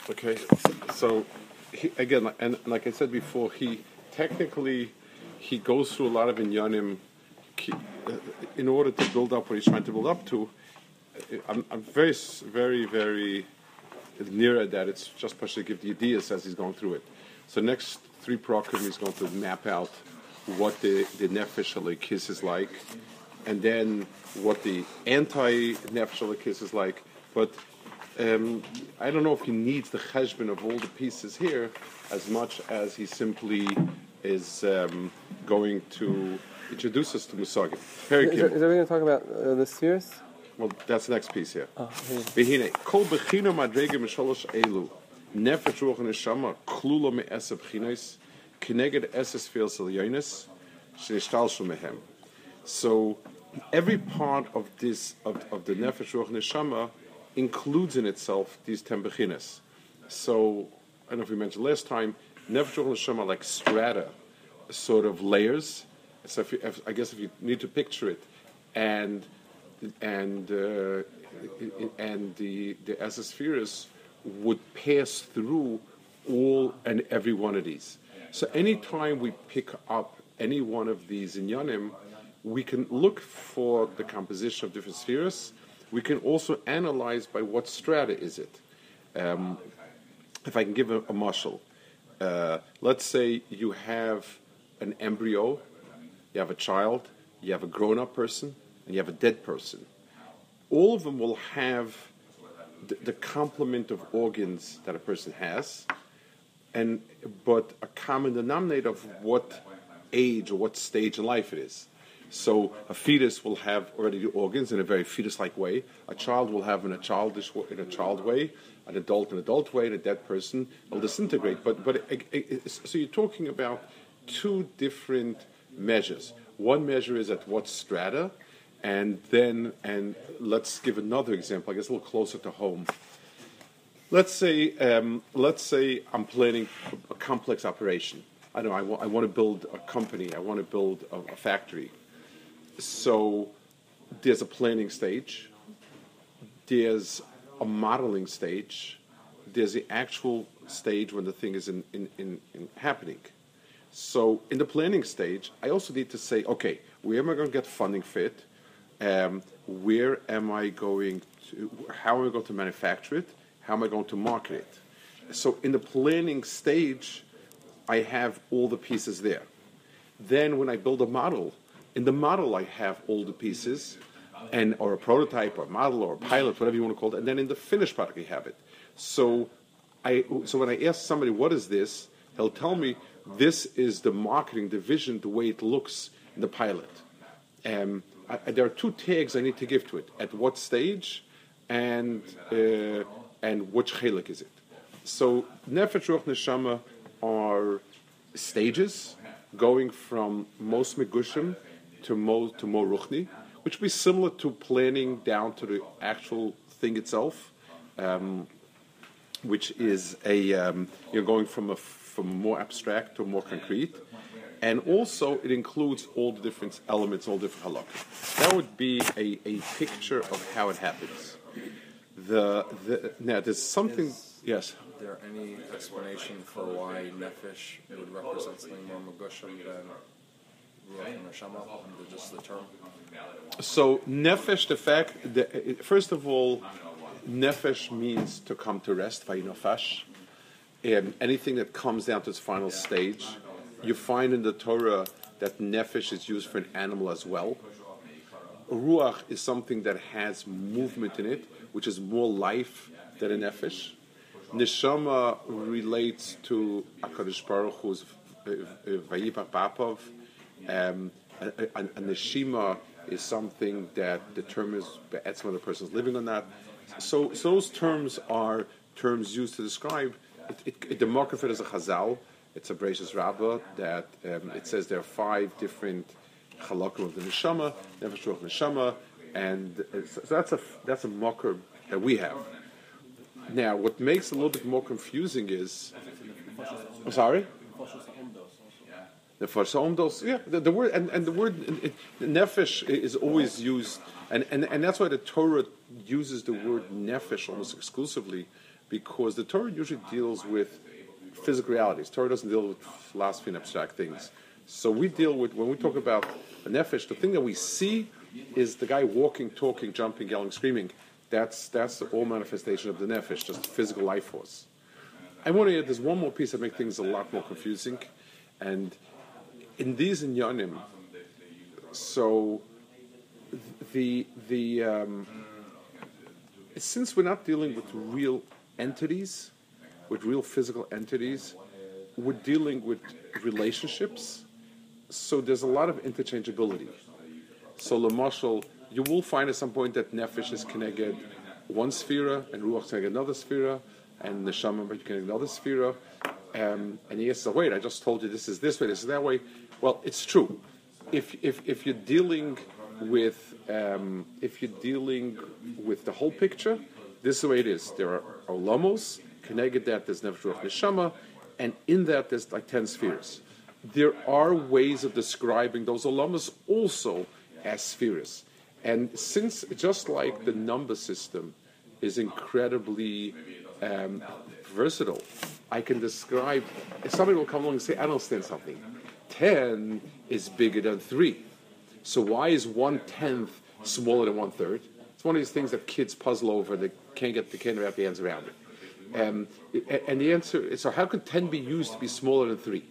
Okay, so again, and like I said before, he technically goes through a lot of inyanim in order to build up what he's trying to build up to. I'm very, very, very near that. It's just to give the ideas as he's going through it. So next three program he's going to map out what the nefesh halakis is like, and then what the anti-nefesh halakis is like. But I don't know if he needs the cheshbon of all the pieces here as much as he simply is going to introduce us to Musagim. Is there going to talk about the spheres? Well, that's the next piece here. Here. Kol bechina madrege misholosh elu nefesh ruach neshama klula me'esab chinos kineged eses fios elyonis shenishtalshu mehem. So every part of this of the nefesh ruach neshama includes in itself these 10 bechinas. So I don't know if we mentioned last time, nefesh ruach neshama are like strata, sort of layers. So I guess if you need to picture it, and the Esospheres would pass through all and every one of these. So anytime we pick up any one of these inyanim, we can look for the composition of different spheres. We can also analyze by what strata is it. If I can give a mashal, let's say you have an embryo, you have a child, you have a grown-up person, and you have a dead person. All of them will have the complement of organs that a person has, but a common denominator of what age or what stage in life it is. So a fetus will have already the organs in a very fetus-like way. A child will have in a child way, an adult way, and a dead person will disintegrate. So you're talking about two different measures. One measure is at what strata, and let's give another example, I guess a little closer to home. Let's say I'm planning a complex operation. I don't know, I want to build a company, I want to build a factory. So there's a planning stage, there's a modeling stage, there's the actual stage when the thing is in happening. So in the planning stage, I also need to say, okay, where am I going to get funding fit? Where am I going to? How am I going to manufacture it? How am I going to market it? So in the planning stage, I have all the pieces there. Then when I build a model, in the model I have all the pieces, or a prototype, or a model, or a pilot, whatever you want to call it. And then in the finished product, I have it. So when I ask somebody, what is this? He'll tell me, this is the marketing division, the way it looks in the pilot. There are two tags I need to give to it: at what stage, and which chelik is it. So nefesh ruach neshama are stages, going from mos megushim to mo ruchni, which would be similar to planning down to the actual thing itself, which is going from more abstract to more concrete. And also, it includes all the different elements, all different halakha. That would be a picture of how it happens. Now, there's something. Yes. Is there any explanation for why nefesh would represent something more megushim than ruach and neshama, under just the term? So nefesh, the fact that first of all, nefesh means to come to rest. Vayinofash. And anything that comes down to its final stage, you find in the Torah that nefesh is used for an animal as well. Ruach is something that has movement in it, which is more life than a nefesh. Neshama relates to HaKadosh Baruch Hu's Vayipach Bapov. A neshima is something that determines whether the person is living or not. So those terms are terms used to describe. The mark of it is a chazal. It's a Bereishis Rabbah that it says there are 5 different chalakim of the neshama, nefesh ruach neshama, and so that's a marker that we have. Now, what makes it a little bit more confusing is, I'm sorry. The Farsa Omdos, yeah, the word and the word nefesh is always used, and that's why the Torah uses the word nefesh almost exclusively. because the Torah usually deals with physical realities. Torah doesn't deal with philosophy and abstract things. So we deal with, when we talk about a nefesh, the thing that we see is the guy walking, talking, jumping, yelling, screaming. That's the all manifestation of the nefesh, just physical life force. I want to add, there's one more piece that makes things a lot more confusing, and in these inyanim, so since we're not dealing with real entities, with real physical entities, we're dealing with relationships. So there's a lot of interchangeability. So Lamashal, you will find at some point that nefesh is connected one sphera, and ruach is connected another sphera, and neshama is connected another sphera. And he says, "Wait, I just told you this is this way, this is that way." Well, it's true. If you're dealing with the whole picture, this is the way it is. There are olamos, connected that there's nefesh, ruach, neshama, and in that there's like 10 spheres. There are ways of describing those olamos also as spheres. And since, just like the number system is incredibly versatile, I can describe, if somebody will come along and say, I don't understand something. 10 is bigger than 3. So why is 1/10 smaller than 1/3? It's one of these things that kids puzzle over. They can't wrap their hands around it. And the answer is, so how could 10 be used to be smaller than 3?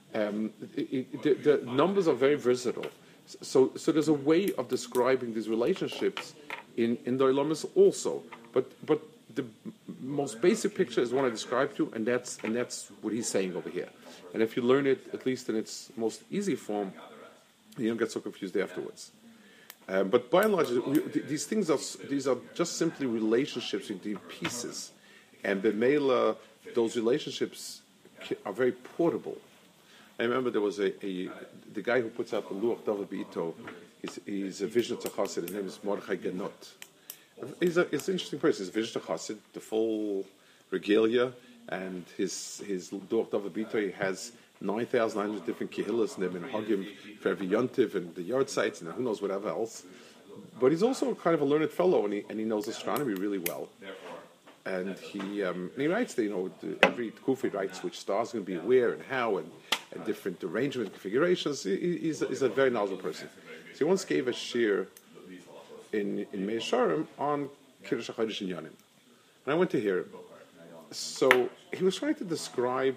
The numbers are very versatile. So there's a way of describing these relationships in the Olamas also. But the most basic picture is one I described to, and that's what he's saying over here. And if you learn it, at least in its most easy form, you don't get so confused afterwards. But by and large, these are just simply relationships between pieces, and B'meila, those relationships are very portable. I remember there was the guy who puts out the Luach David B'ito. He's a Vizhnitzer Chassid. His name is Mordechai Ganot. It's an interesting person. He's a Vizhnitzer Chassid, the full regalia, and his Luach David B'ito, he has 9,900 different kehillas, and they've been hugging for every yontiv and the yard sites and who knows whatever else. But he's also kind of a learned fellow, and he knows astronomy really well. And he writes that, every Kufi writes which stars are going to be where and how, and different arrangement configurations. He's a very knowledgeable person. So he once gave a shir in Meir Sharim on Kiddush HaChodesh and Yanim. And I went to hear him. So he was trying to describe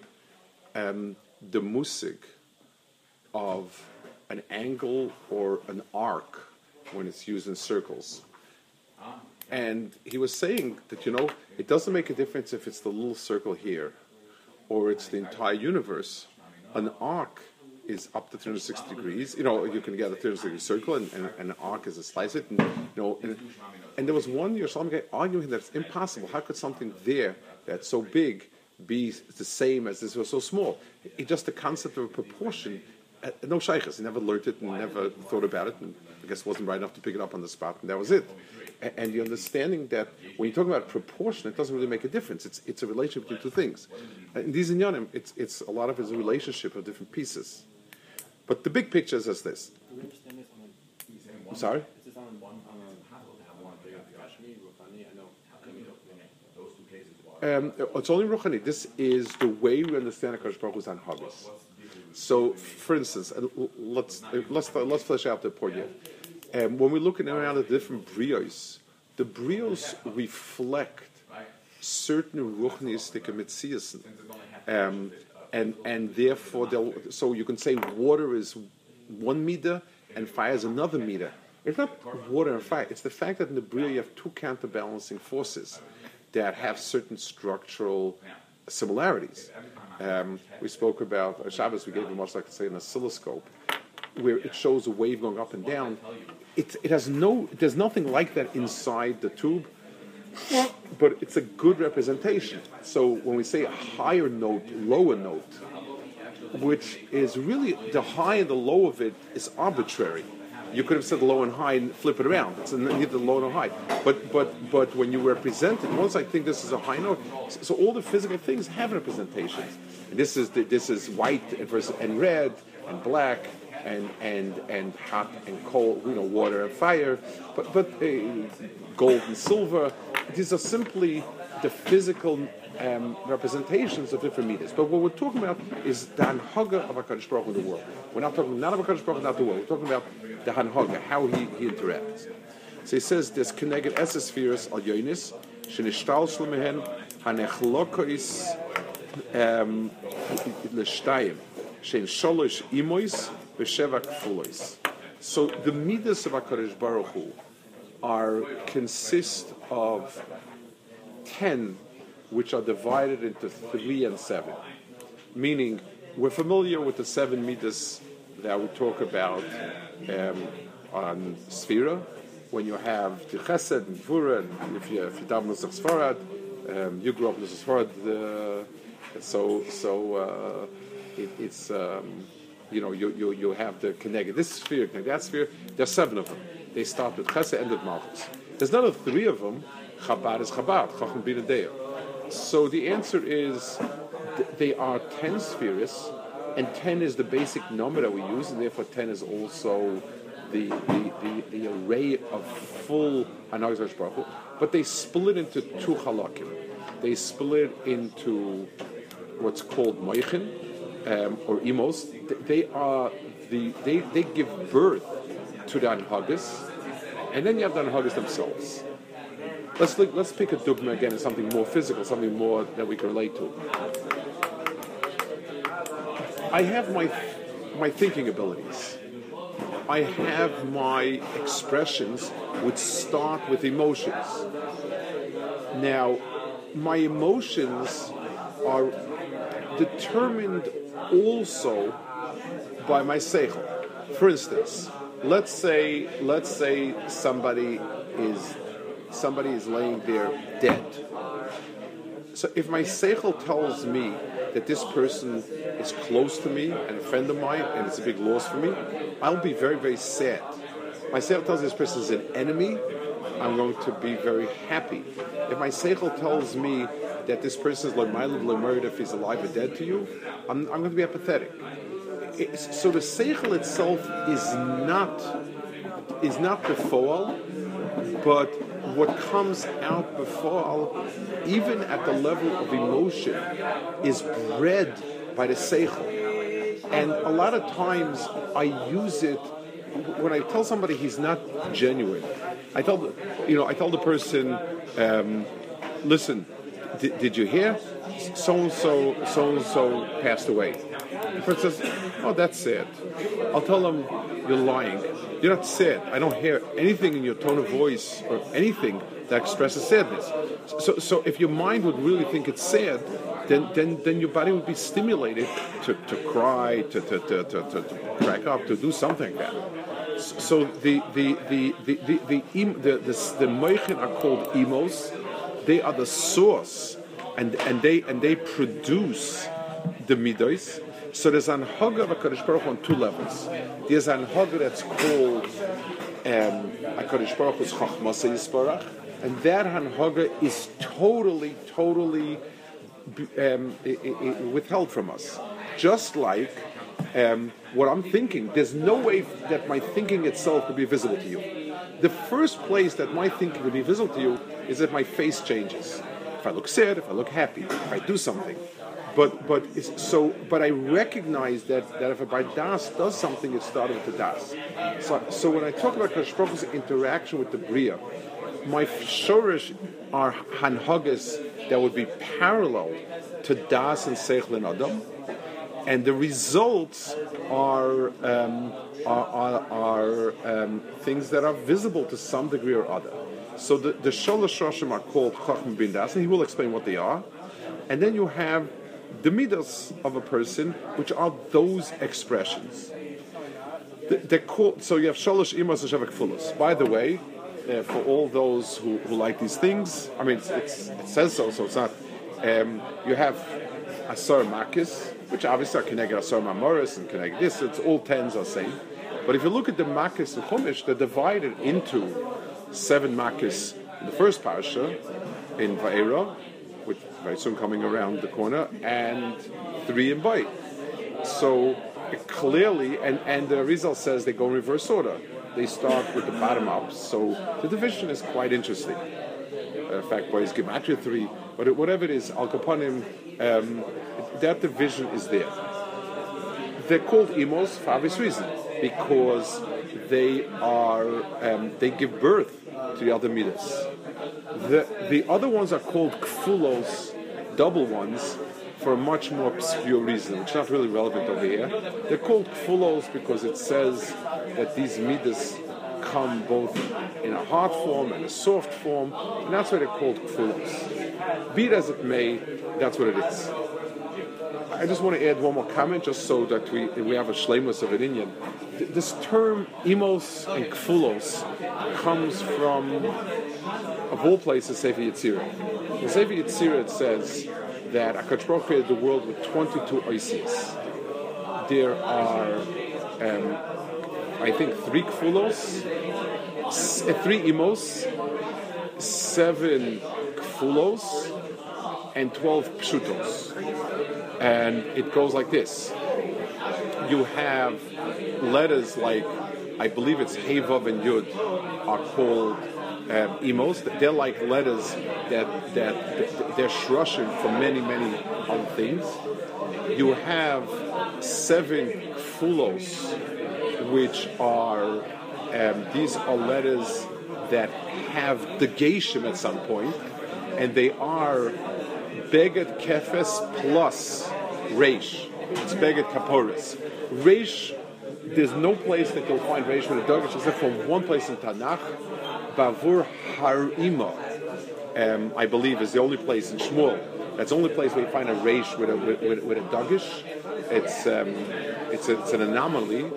the musig of an angle or an arc when it's used in circles. And he was saying that, it doesn't make a difference if it's the little circle here or it's the entire universe. An arc is up to 360 degrees. You can get a 360-degree circle, and an arc is a slice it. And there was one Yerushalmi guy arguing that it's impossible. How could something there that's so big be the same as this was so small? It's just the concept of a proportion. No shaykhs. He never learned it and never thought about it, and I guess wasn't right enough to pick it up on the spot, and that was it. And the understanding that when you talk about proportion, it doesn't really make a difference. It's a relationship between two things. In these inyanim, it's a lot of it is a relationship of different pieces. But the big picture is as this. I'm sorry? It's only Ruchani. This is the way we understand HaKadosh Baruch Hu's Anhagas. So, for instance, let's flesh out the point here. When we look around at the different brios, the brios reflect certain ruchnistic mitzias, and therefore, so you can say water is one meter and fire is another meter. It's not water and fire; it's the fact that in the brio you have two counterbalancing forces that have certain structural similarities. We spoke about Shabbos. We gave a much like to say an oscilloscope, where it shows a wave going up and down. There's nothing like that inside the tube, but it's a good representation. So when we say a higher note, lower note, which is really the high and the low of it is arbitrary. You could have said low and high and flip it around. It's neither low nor high. But when you represent it, once I think this is a high note, so all the physical things have representations. And this is white and red and black and hot and cold, water and fire. But gold and silver. These are simply the physical representations of different midas. But what we're talking about is the hanhaga of HaKadosh Baruch Hu in the world. We're not talking not of HaKadosh Baruch Hu, not the world. We're talking about the hanhaga, how he interacts. So he says, there's connected esespheres al yonis, shenishtal shlemehen, hanechlokois l'shtayim, shen sholosh imois, v'sheva kfulois. So the midas of HaKadosh Baruch Hu consist of 10, which are divided into 3 and 7. Meaning, we're familiar with the 7 midas that we talk about on Sphira, when you have the Chesed and Gvura, and if you daven Nusach Sfarad, you grew up in Nusach Sfarad, it's you have the Keneged this sphere, Keneged that sphere. There's 7 of them. They start with Chesed, end with Malchus. There's another 3 of them. Chabad is Chabad, Chacham Bina Deya. So the answer is they are 10 spheres, and 10 is the basic number that we use, and therefore 10 is also the array of full Hanag Baruch Hu. But they split into 2 halakim. They split into what's called moichin or imos. They give birth to the anhagas, and then you have the anhagas themselves. Let's pick a dogma again, something more physical, something more that we can relate to. I have my thinking abilities. I have my expressions which start with emotions. Now, my emotions are determined also by my seichel. For instance, let's say somebody is laying there dead. So if my seichel tells me that this person is close to me and a friend of mine and it's a big loss for me, I'll be very, very sad. My seichel tells me this person is an enemy, I'm going to be very happy. If my seichel tells me that this person is murdered if he's alive or dead to you, I'm going to be apathetic. So the seichel itself is not before, but what comes out before, even at the level of emotion, is bred by the seichel. And a lot of times I use it when I tell somebody he's not genuine. I tell the person, listen, did you hear? So and so passed away. The person says, oh, that's sad. I'll tell them, you're lying. You're not sad. I don't hear anything in your tone of voice or anything that expresses sadness. So if your mind would really think it's sad, then your body would be stimulated to cry, to crack up, to do something like that. So the moichin are called emos. They are the source, and they produce the midos. So there's an hanhaga of HaKadosh Baruch Hu on 2 levels. There's an hanhaga that's called HaKadosh Baruch Hu's Chachmas Yisparach, and that hanhaga is totally withheld from us. Just like what I'm thinking, there's no way that my thinking itself could be visible to you. The first place that my thinking would be visible to you is if my face changes. If I look sad, if I look happy, if I do something. But I recognize that if a bar das does something, it started with the das. So when I talk about Kadosh Baruch Hu's interaction with the Bria, my shorish are hanhagas that would be parallel to das and seichel and adam, and the results are things that are visible to some degree or other. So the sholosh roshim are called chacham bin das, and he will explain what they are. And then you have the midas of a person, which are those expressions. They're called, so you have shalosh imas and shavak fulos. By the way, for all those who like these things, I mean, it says so it's not. You have asar makis, which obviously are connected asar mamoris and connected this. It's all 10s are same. But if you look at the makis and chumash, they're divided into 7 makis in the first parasha in Va'era, which very soon coming around the corner, and 3 in Bayit. So clearly, and the result says they go in reverse order. They start with the bottom up. So the division is quite interesting. in fact, by his Gematria 3, but whatever it is, Al Kapanim, that division is there. They're called Imos for obvious reason, because they give birth to the other midas. The other ones are called Kfulos, double ones, for a much more obscure reason, which is not really relevant over here. They're called Kfulos because it says that these midas come both in a hard form and a soft form, and that's why they're called Kfulos. Be it as it may, that's what it is. I just want to add one more comment, just so that we have a shleimus of an Indian. This term Imos and Kfulos comes from, of all places, Sefer Yetzirah. In Sefer Yetzirah it says that HaKadosh Baruch Hu created the world with 22 oisias. There are, I think, 3 Kfulos, 3 Imos, 7 Kfulos, and 12 Pshutos. And it goes like this. You have letters like, I believe it's Hey, Vav, and Yud are called Imos. They're like letters that they're shrushing for many, many other things. You have 7 Kfulos, which are, these are letters that have the Geishim at some point, and they are Beged Kefes plus Reish. It's Beged Kaporis. Reish, there's no place that you'll find Reish with a Dagesh except for one place in Tanakh. Bavur Harima, I believe, is the only place in Shmuel. That's the only place where you find a Reish with a Dagesh. It's an anomaly.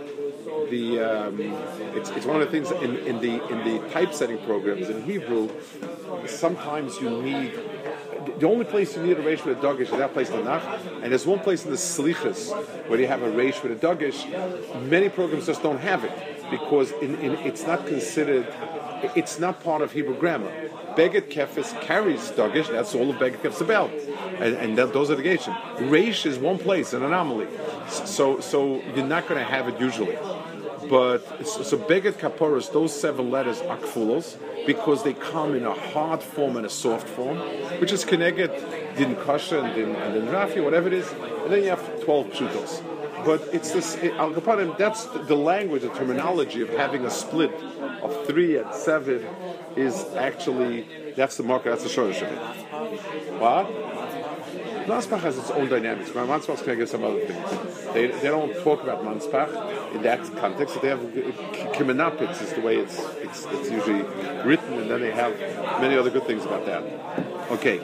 It's one of the things in the typesetting programs in Hebrew. Sometimes you need. The only place you need a reish with a dagesh is that place in the Nach, and there's one place in the Slichas where you have a reish with a dagesh. Many programs just don't have it because it's not considered. It's not part of Hebrew grammar. Beged Kefes carries dagesh. That's all of Beged Kefes about, and those are the Geishim. Reish is one place, an anomaly. So you're not going to have it usually. But so Beged Kaporos, those 7 letters are Kfulos, because they come in a hard form and a soft form, which is Keneged, Din Kasha, and Din Rafi, whatever it is, and then you have 12 Pshutos. But it's this, Al Kapanim, that's the language, the terminology of having a split of 3 and 7 is actually, that's the marker, that's the shortage of it. What? Manspach has its own dynamics. Manspach can get some other things. They don't talk about Manspach in that context. They have Kimenapitz is the way it's usually written, and then they have many other good things about that. Okay,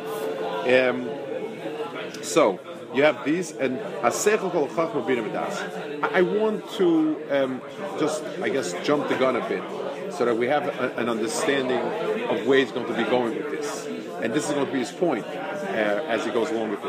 so you have these, and Hasechel Kol Chachma Bina B'das. I want to just, I guess, jump the gun a bit, so that we have an understanding of where he's going to be going with this, and this is going to be his point. As he goes along with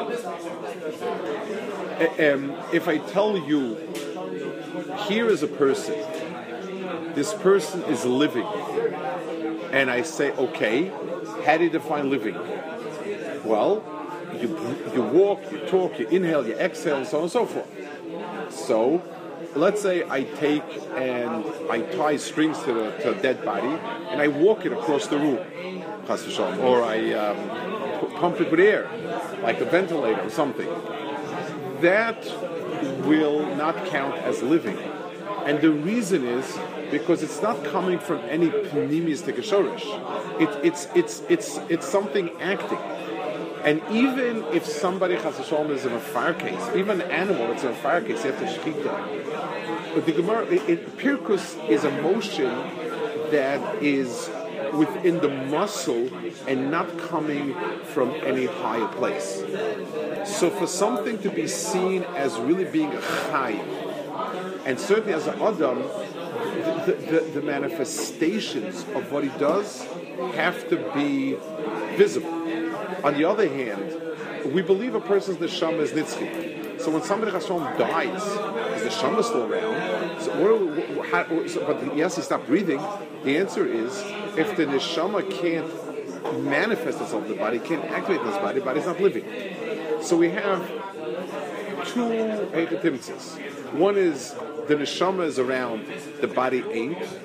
it. If I tell you, here is a person, this person is living, and I say, okay, how do you define living? Well, you walk, you talk, you inhale, you exhale, and so on and so forth. So, let's say I take and I tie strings to a dead body, and I walk it across the room, or I pump it with air, like a ventilator or something. That will not count as living. And the reason is because it's not coming from any pneumistic shorish. It's something acting. And even if somebody has a shalom is in a fire case, even an animal that's in a fire case, you have to shechita. But the Gemara, Pirkus is a motion that is within the muscle and not coming from any higher place. So for something to be seen as really being a chai, and certainly as an adam, the manifestations of what he does have to be visible. On the other hand, we believe a person's neshama is nitzchi. So when somebody Chashem dies, is the neshama still around? So but yes, he stopped breathing. The answer is, if the neshama can't manifest itself in the body, can't activate in this body, the body's not living. So we have 2 eketimtzes. One is the neshama is around, the body ain't.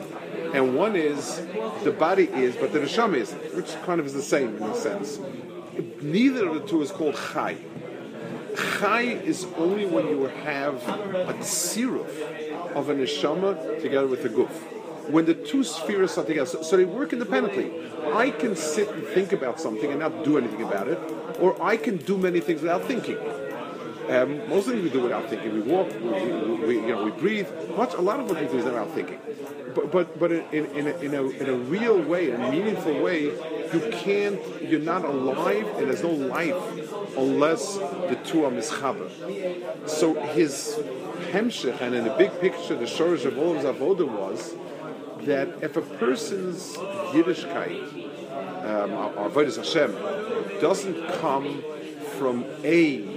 and one is the body is, but the neshama isn't, which kind of is the same in a sense. Neither of the two is called chai. Chai is only when you have a tziruf of a neshama together with the guf. When the two spheres are together, so they work independently. I can sit and think about something and not do anything about it, or I can do many things without thinking. Most things we do without thinking. We walk, we breathe. A lot of what we do is without thinking. But in a real way, in a meaningful way, you're not alive, and there's no life unless the two are mischaber. So his hemshech, and in the big picture, the shorish of all of his avodah was that if a person's Yiddishkeit, avodas Hashem, doesn't come from a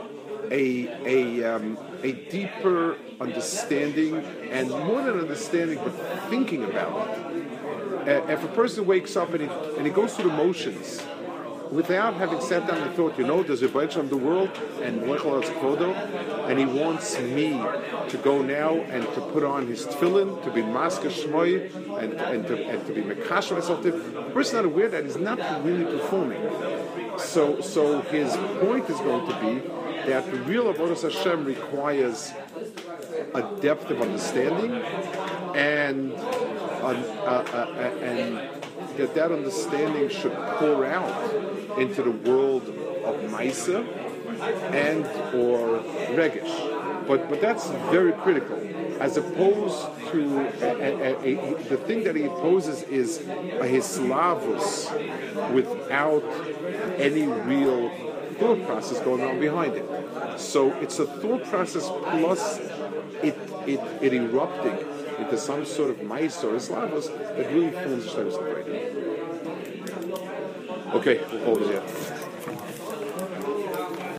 deeper understanding, and more than understanding, but thinking about it. If a person wakes up and he goes through the motions without having sat down and thought, there's a Rebbeinu Shalom the world, and he wants me to go now and to put on his tefillin, to be masker shmoy, and to be mekash myself. The person not aware that he's not really performing. So his point is going to be that the real avodas Hashem requires a depth of understanding, and that understanding should pour out into the world of Maisa and or Regesh. But that's very critical, as opposed to the thing that he opposes is a hislavus without any real thought process going on behind it. So it's a thought process plus it erupting into some sort of Maisa or hislavus that really forms the Shlemus of. Okay, we'll hold it there.